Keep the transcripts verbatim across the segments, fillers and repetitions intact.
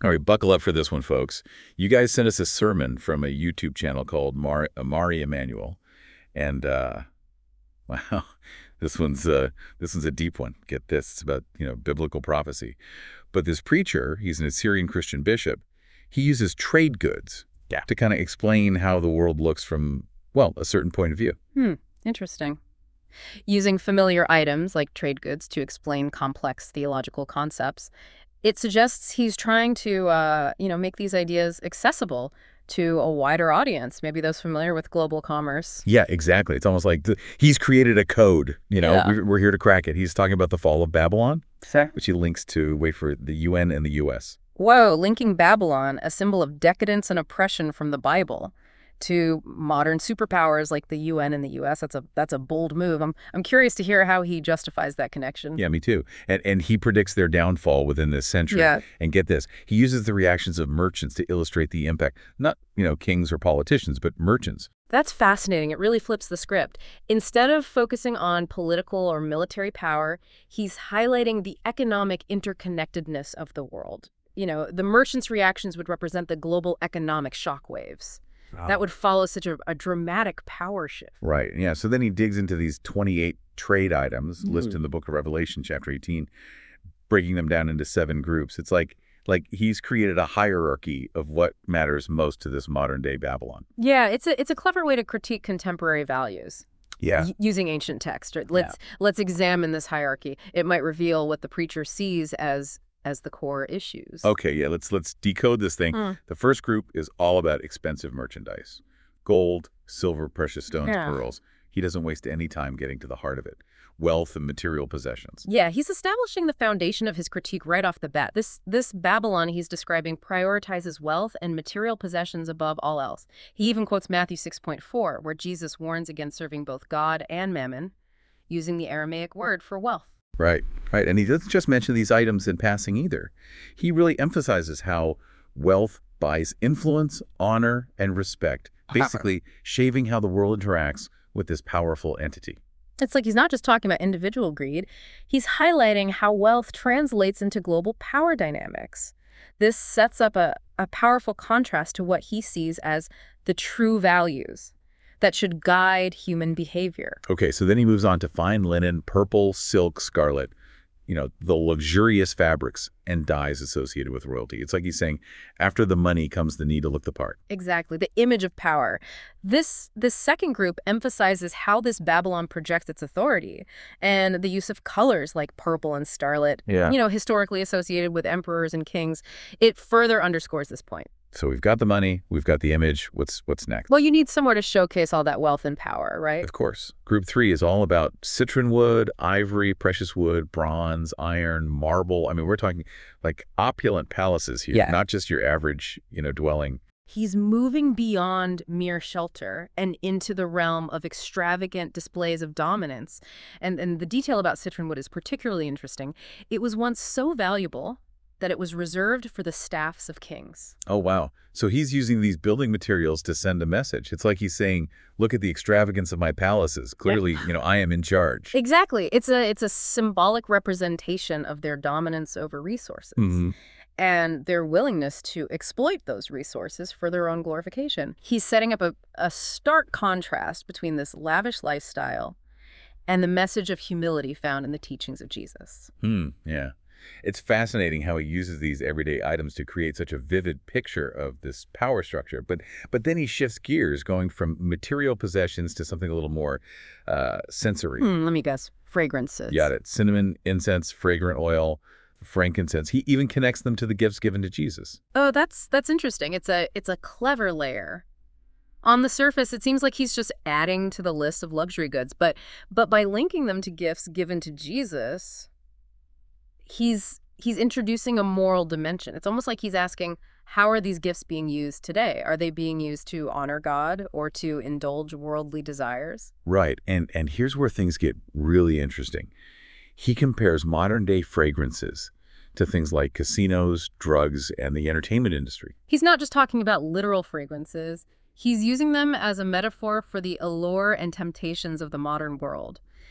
All right, buckle up for this one, folks. You guys sent us a sermon from a YouTube channel called Mar Mari Emanuel, and uh, wow, this one's uh, this one's a deep one. Get this, it's about you know biblical prophecy. But this preacher, he's an Assyrian Christian bishop. He uses trade goods Yeah. to kind of explain how the world looks from well a certain point of view. Hmm, interesting. Using familiar items like trade goods to explain complex theological concepts, it suggests he's trying to, uh, you know, make these ideas accessible to a wider audience, maybe those familiar with global commerce. Yeah, exactly. It's almost like the, he's created a code. You know, Yeah. we're, we're here to crack it. He's talking about the fall of Babylon, Sure. which he links to wait for the U N and the U S. Whoa, linking Babylon, a symbol of decadence and oppression from the Bible, to modern superpowers like the U N and the U S. That's a that's a bold move. I'm I'm curious to hear how he justifies that connection. Yeah, me too. And and he predicts their downfall within this century. Yeah. And get this, he uses the reactions of merchants to illustrate the impact, not, you know, kings or politicians, but merchants. That's fascinating. It really flips the script. Instead of focusing on political or military power, he's highlighting the economic interconnectedness of the world. You know, the merchants' reactions would represent the global economic shockwaves. Wow. That would follow such a, a dramatic power shift. Right. Yeah. So then he digs into these twenty-eight trade items Mm. listed in the book of Revelation, chapter eighteen, breaking them down into seven groups. It's like like he's created a hierarchy of what matters most to this modern day Babylon. Yeah, it's a it's a clever way to critique contemporary values. Yeah. y- using ancient text. Right? Let's let's examine this hierarchy. It might reveal what the preacher sees as as the core issues. Okay, yeah, let's let's decode this thing. Mm. The first group is all about expensive merchandise. Gold, silver, precious stones, Yeah. pearls. He doesn't waste any time getting to the heart of it. Wealth and material possessions. Yeah, he's establishing the foundation of his critique right off the bat. This this Babylon he's describing prioritizes wealth and material possessions above all else. He even quotes Matthew six point four, where Jesus warns against serving both God and mammon, using the Aramaic word for wealth. Right, right. And he doesn't just mention these items in passing either. He really emphasizes how wealth buys influence, honor, and respect, basically shaving how the world interacts with this powerful entity. It's like he's not just talking about individual greed, he's highlighting how wealth translates into global power dynamics. This sets up a, a powerful contrast to what he sees as the true values that should guide human behavior. Okay, so then he moves on to fine linen, purple, silk, scarlet, you know, the luxurious fabrics and dyes associated with royalty. It's like he's saying, after the money comes the need to look the part. Exactly, the image of power. This this second group emphasizes how this Babylon projects its authority and the use of colors like purple and scarlet, Yeah. you know, historically associated with emperors and kings. It further underscores this point. So we've got the money, we've got the image. What's what's next? Well, you need somewhere to showcase all that wealth and power, right? Of course. Group three is all about citron wood, ivory, precious wood, bronze, iron, marble. I mean, we're talking like opulent palaces here, Yeah. not just your average, you know, dwelling. He's moving beyond mere shelter and into the realm of extravagant displays of dominance. And, and the detail about citron wood is particularly interesting. It was once so valuable that it was reserved for the staffs of kings. Oh, wow. So he's using these building materials to send a message. It's like he's saying, look at the extravagance of my palaces. Clearly, you know, I am in charge. Exactly. It's a it's a symbolic representation of their dominance over resources. Mhm. And their willingness to exploit those resources for their own glorification. He's setting up a, a stark contrast between this lavish lifestyle and the message of humility found in the teachings of Jesus. Hmm, yeah. It's fascinating how he uses these everyday items to create such a vivid picture of this power structure. But but then he shifts gears, going from material possessions to something a little more uh, sensory. Hmm, let me guess. Fragrances. Got it. Cinnamon, incense, fragrant oil, frankincense. He even connects them to the gifts given to Jesus. Oh, that's that's interesting. It's a it's a clever layer. On the surface, it seems like he's just adding to the list of luxury goods, but but by linking them to gifts given to Jesus, he's he's introducing a moral dimension. It's almost like he's asking, how are these gifts being used today? Are they being used to honor God or to indulge worldly desires? Right. And and here's where things get really interesting. He compares modern day fragrances to things like casinos, drugs, and the entertainment industry. He's not just talking about literal fragrances. He's using them as a metaphor for the allure and temptations of the modern world.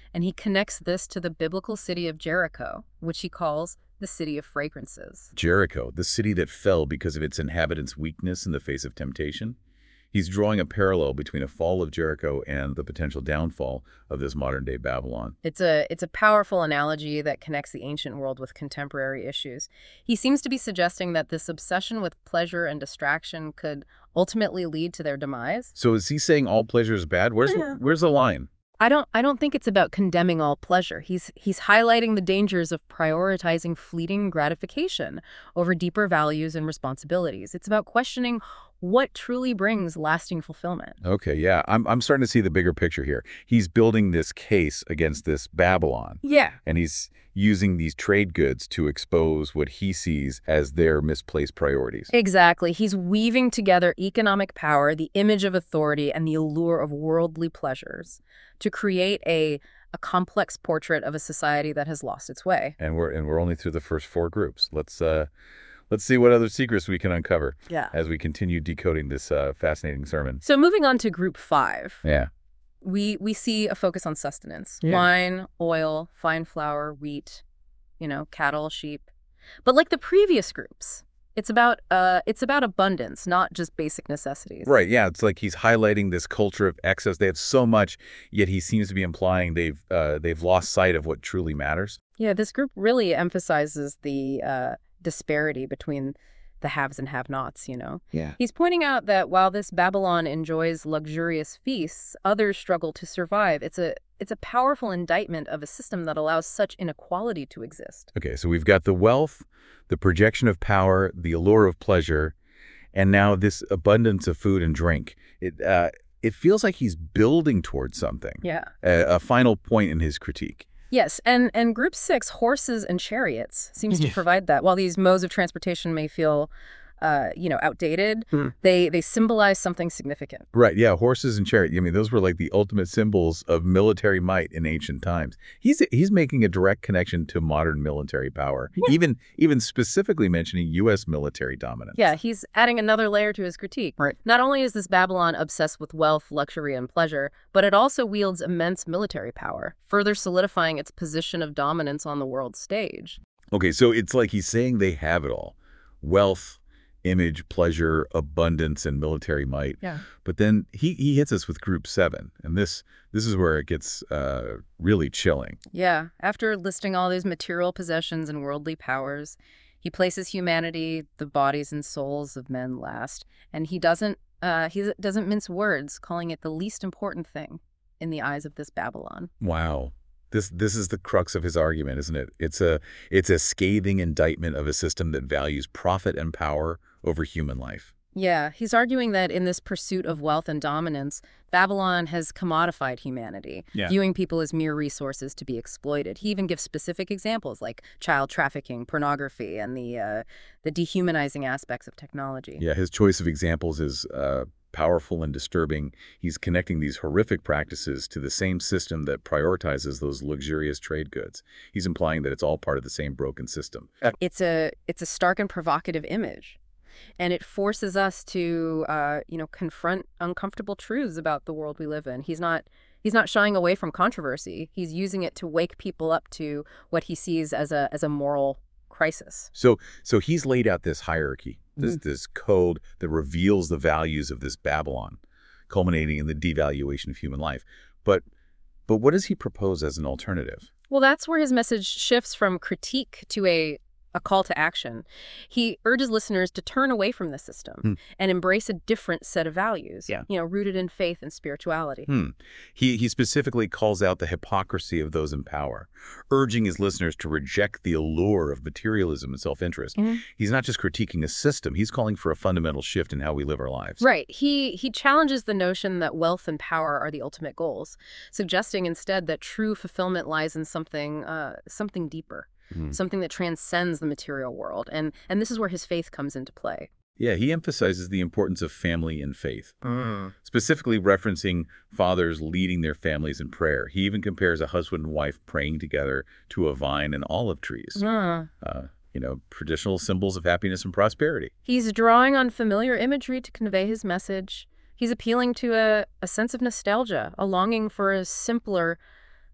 And he connects this to the biblical city of Jericho, which he calls the city of fragrances. Jericho, the city that fell because of its inhabitants' weakness in the face of temptation. He's drawing a parallel between a fall of Jericho and the potential downfall of this modern-day Babylon. It's a, it's a powerful analogy that connects the ancient world with contemporary issues. He seems to be suggesting that this obsession with pleasure and distraction could ultimately lead to their demise. So is he saying all pleasure is bad? Where's, Yeah. where's the line? I don't I don't think it's about condemning all pleasure. He's he's highlighting the dangers of prioritizing fleeting gratification over deeper values and responsibilities. It's about questioning what truly brings lasting fulfillment. Okay, yeah, I'm, I'm starting to see the bigger picture here. He's building this case against this Babylon, Yeah. and he's using these trade goods to expose what he sees as their misplaced priorities. Exactly. He's weaving together economic power, the image of authority, and the allure of worldly pleasures to create a a complex portrait of a society that has lost its way. And we're and we're only through the first four groups. Let's uh, let's see what other secrets we can uncover Yeah. as we continue decoding this uh, fascinating sermon. So moving on to group five. Yeah. we we see a focus on sustenance. Yeah. Wine, oil, fine flour, wheat, you know, cattle, sheep. But like the previous groups, it's about uh it's about abundance, not just basic necessities. Right, yeah, it's like he's highlighting this culture of excess. They have so much, yet he seems to be implying they've uh, they've lost sight of what truly matters. Yeah, this group really emphasizes the uh, disparity between the haves and have-nots, you know. Yeah. He's pointing out that while this Babylon enjoys luxurious feasts, others struggle to survive. It's a it's a powerful indictment of a system that allows such inequality to exist. Okay, so we've got the wealth, the projection of power, the allure of pleasure, and now this abundance of food and drink. It uh, it feels like he's building towards something, Yeah. a, a final point in his critique. Yes, and, and group six, horses and chariots, seems to provide that. While these modes of transportation may feel, uh, you know, outdated, Hmm. they, they symbolize something significant. Right, yeah, horses and chariot. I mean, those were like the ultimate symbols of military might in ancient times. He's he's making a direct connection to modern military power, even even specifically mentioning U S military dominance. Yeah, he's adding another layer to his critique. Right. Not only is this Babylon obsessed with wealth, luxury, and pleasure, but it also wields immense military power, further solidifying its position of dominance on the world stage. Okay, so it's like he's saying they have it all. Wealth, image, pleasure, abundance, and military might. Yeah. But then he, he hits us with group seven, and this this is where it gets uh, really chilling. Yeah, after listing all these material possessions and worldly powers, he places humanity, the bodies and souls of men last, and he doesn't uh, he doesn't mince words, calling it the least important thing in the eyes of this Babylon. Wow. This this is the crux of his argument, isn't it? It's a it's a scathing indictment of a system that values profit and power over human life. Yeah, he's arguing that in this pursuit of wealth and dominance, Babylon has commodified humanity, Yeah. viewing people as mere resources to be exploited. He even gives specific examples like child trafficking, pornography, and the uh, the dehumanizing aspects of technology. Yeah, his choice of examples is uh, powerful and disturbing. He's connecting these horrific practices to the same system that prioritizes those luxurious trade goods. He's implying that it's all part of the same broken system. It's a it's a stark and provocative image, and it forces us to uh, you know confront uncomfortable truths about the world we live in. He's not he's not shying away from controversy. He's using it to wake people up to what he sees as a as a moral crisis. So so he's laid out this hierarchy, this this code that reveals the values of this Babylon, culminating in the devaluation of human life. But but what does he propose as an alternative? Well, that's where his message shifts from critique to a a call to action. He urges listeners to turn away from the system Hmm. and embrace a different set of values, Yeah. you know, rooted in faith and spirituality. Hmm. He, he specifically calls out the hypocrisy of those in power, urging his listeners to reject the allure of materialism and self-interest. Mhm. He's not just critiquing a system, he's calling for a fundamental shift in how we live our lives. Right. He he challenges the notion that wealth and power are the ultimate goals, suggesting instead that true fulfillment lies in something uh, something deeper, Hmm. something that transcends the material world. And and this is where his faith comes into play. Yeah, he emphasizes the importance of family and faith, specifically referencing fathers leading their families in prayer. He even compares a husband and wife praying together to a vine and olive trees, Ah. uh, you know, traditional symbols of happiness and prosperity. He's drawing on familiar imagery to convey his message. He's appealing to a, a sense of nostalgia, a longing for a simpler,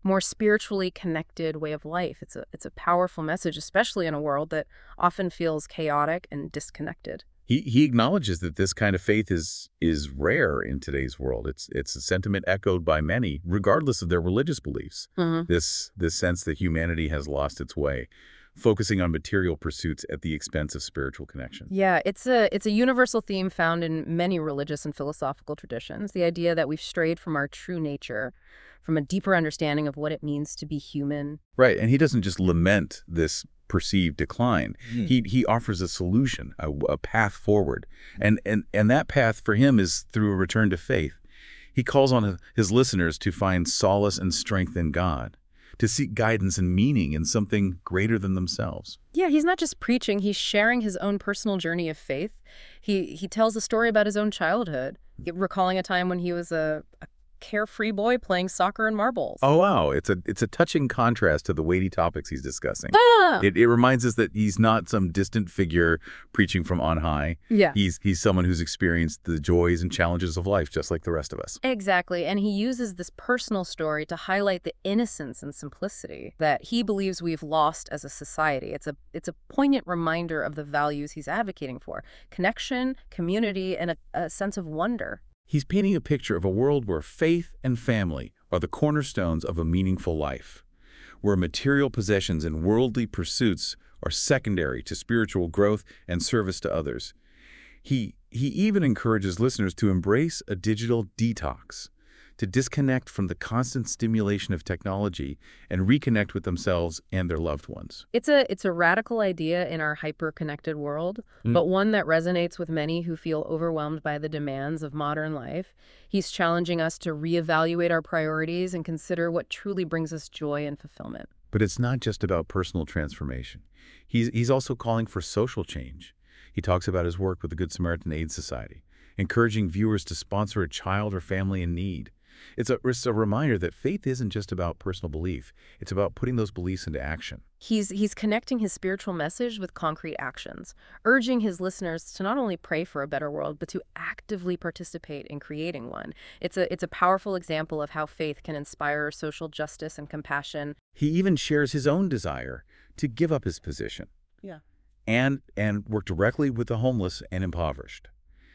more spiritually connected way of life. It's a it's a powerful message, especially in a world that often feels chaotic and disconnected. He he acknowledges that this kind of faith is is rare in today's world. It's it's a sentiment echoed by many, regardless of their religious beliefs. Mhm. This this sense that humanity has lost its way, focusing on material pursuits at the expense of spiritual connection. Yeah, it's a it's a universal theme found in many religious and philosophical traditions. The idea that we've strayed from our true nature, from a deeper understanding of what it means to be human. Right, and he doesn't just lament this perceived decline. Mm. He he offers a solution, a, a path forward, and and and that path for him is through a return to faith. He calls on his listeners to find solace and strength in God, to seek guidance and meaning in something greater than themselves. Yeah, he's not just preaching, he's sharing his own personal journey of faith. He he tells a story about his own childhood, recalling a time when he was a, a carefree boy playing soccer and marbles. Oh wow, it's a it's a touching contrast to the weighty topics he's discussing. Ah! It, it reminds us that he's not some distant figure preaching from on high. Yeah. He's he's someone who's experienced the joys and challenges of life just like the rest of us. Exactly, and he uses this personal story to highlight the innocence and simplicity that he believes we've lost as a society. It's a it's a poignant reminder of the values he's advocating for: connection, community, and a, a sense of wonder. He's painting a picture of a world where faith and family are the cornerstones of a meaningful life, where material possessions and worldly pursuits are secondary to spiritual growth and service to others. He, he even encourages listeners to embrace a digital detox, to disconnect from the constant stimulation of technology and reconnect with themselves and their loved ones. It's a it's a radical idea in our hyper-connected world, Mm. but one that resonates with many who feel overwhelmed by the demands of modern life. He's challenging us to reevaluate our priorities and consider what truly brings us joy and fulfillment. But it's not just about personal transformation. He's, he's also calling for social change. He talks about his work with the Good Samaritan Aid Society, encouraging viewers to sponsor a child or family in need. It's a, it's a reminder that faith isn't just about personal belief. It's about putting those beliefs into action. He's he's connecting his spiritual message with concrete actions, urging his listeners to not only pray for a better world, but to actively participate in creating one. It's a it's a powerful example of how faith can inspire social justice and compassion. He even shares his own desire to give up his position Yeah. and, and work directly with the homeless and impoverished,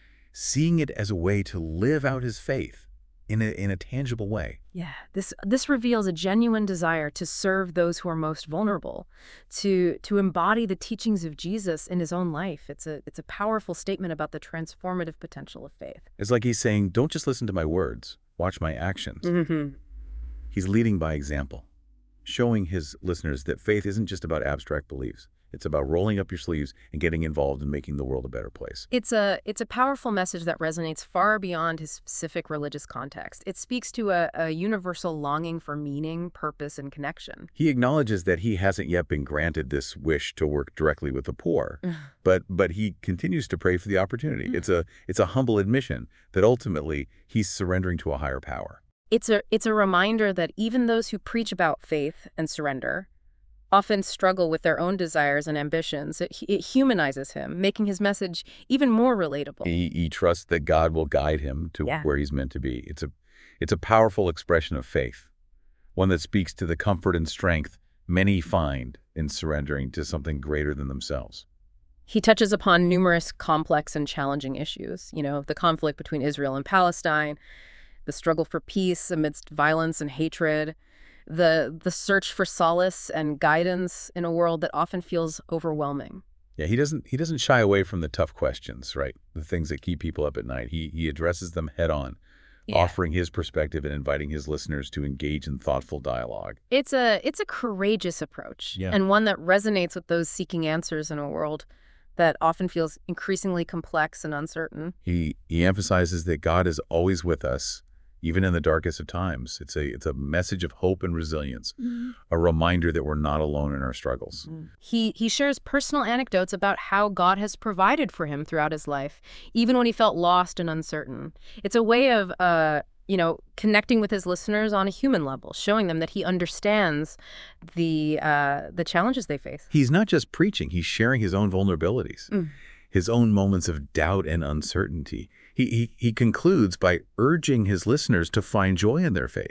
seeing it as a way to live out his faith in a, in a tangible way. Yeah, this this reveals a genuine desire to serve those who are most vulnerable, to to embody the teachings of Jesus in his own life. It's a it's a powerful statement about the transformative potential of faith. It's like he's saying, don't just listen to my words, watch my actions. Mm-hmm. He's leading by example, showing his listeners that faith isn't just about abstract beliefs. It's about rolling up your sleeves and getting involved in making the world a better place. It's a it's a powerful message that resonates far beyond his specific religious context. It speaks to a, a universal longing for meaning, purpose, and connection. He acknowledges that he hasn't yet been granted this wish to work directly with the poor, but but he continues to pray for the opportunity. It's a it's a humble admission that ultimately he's surrendering to a higher power. It's a it's a reminder that even those who preach about faith and surrender often struggle with their own desires and ambitions. It, it humanizes him, making his message even more relatable. He, he trusts that God will guide him to Yeah. where he's meant to be. It's a it's a powerful expression of faith, one that speaks to the comfort and strength many find in surrendering to something greater than themselves. He touches upon numerous complex and challenging issues, you know, the conflict between Israel and Palestine, the struggle for peace amidst violence and hatred, the the search for solace and guidance in a world that often feels overwhelming. Yeah, he doesn't he doesn't shy away from the tough questions, right? The things that keep people up at night. He he addresses them head on, Yeah. offering his perspective and inviting his listeners to engage in thoughtful dialogue. It's a it's a courageous approach, Yeah. and one that resonates with those seeking answers in a world that often feels increasingly complex and uncertain. He he emphasizes that God is always with us, even in the darkest of times. It's a it's a message of hope and resilience, a reminder that we're not alone in our struggles. He he shares personal anecdotes about how God has provided for him throughout his life, even when he felt lost and uncertain. It's a way of uh you know connecting with his listeners on a human level, showing them that he understands the uh the challenges they face. He's not just preaching, he's sharing his own vulnerabilities, Mm. his own moments of doubt and uncertainty. He, he, he concludes by urging his listeners to find joy in their faith,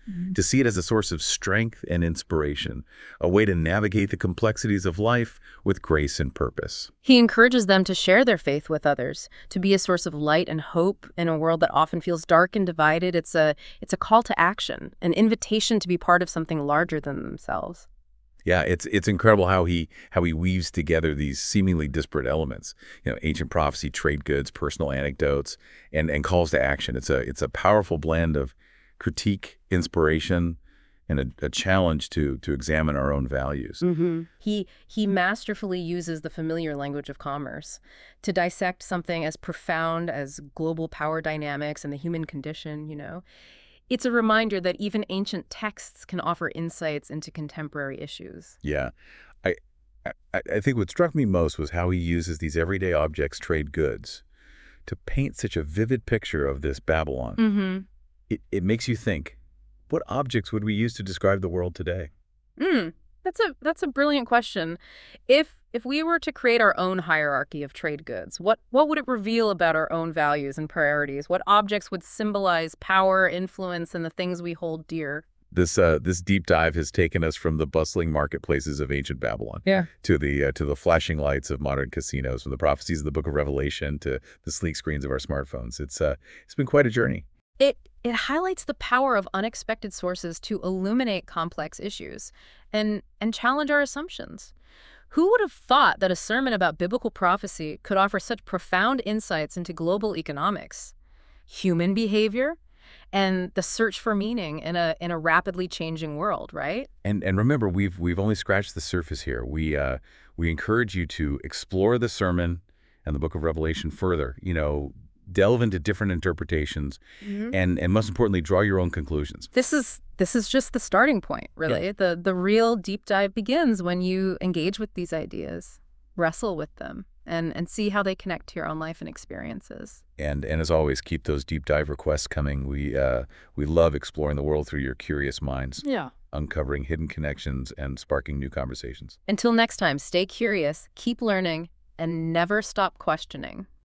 to see it as a source of strength and inspiration, a way to navigate the complexities of life with grace and purpose. He encourages them to share their faith with others, to be a source of light and hope in a world that often feels dark and divided. It's a, it's a call to action, an invitation to be part of something larger than themselves. Yeah, it's it's incredible how he how he weaves together these seemingly disparate elements. You know, ancient prophecy, trade goods, personal anecdotes, and and calls to action. It's a it's a powerful blend of critique, inspiration, and a, a challenge to to examine our own values. Mm-hmm. He he masterfully uses the familiar language of commerce to dissect something as profound as global power dynamics and the human condition, you know. It's a reminder that even ancient texts can offer insights into contemporary issues. Yeah, I I, I think what struck me most was how he uses these everyday objects, trade goods, to paint such a vivid picture of this Babylon. Mm-hmm. It, it makes you think, what objects would we use to describe the world today? Mm, that's a that's a brilliant question. If if we were to create our own hierarchy of trade goods, what what would it reveal about our own values and priorities? What objects would symbolize power, influence, and the things we hold dear? This uh, this deep dive has taken us from the bustling marketplaces of ancient Babylon Yeah. to the uh, to the flashing lights of modern casinos, from the prophecies of the Book of Revelation to the sleek screens of our smartphones. It's uh, it's been quite a journey. It it highlights the power of unexpected sources to illuminate complex issues and and challenge our assumptions. Who would have thought that a sermon about biblical prophecy could offer such profound insights into global economics, human behavior, and the search for meaning in a in a rapidly changing world, right? And and remember, we've we've only scratched the surface here. We uh, we encourage you to explore the sermon and the Book of Revelation further. You know, delve into different interpretations, Mm-hmm. and and most importantly, draw your own conclusions. This is this is just the starting point, really. The the real deep dive begins when you engage with these ideas, wrestle with them, and and see how they connect to your own life and experiences. And and as always, keep those deep dive requests coming. We uh, we love exploring the world through your curious minds, Yeah. uncovering hidden connections and sparking new conversations. Until next time, stay curious, keep learning, and never stop questioning.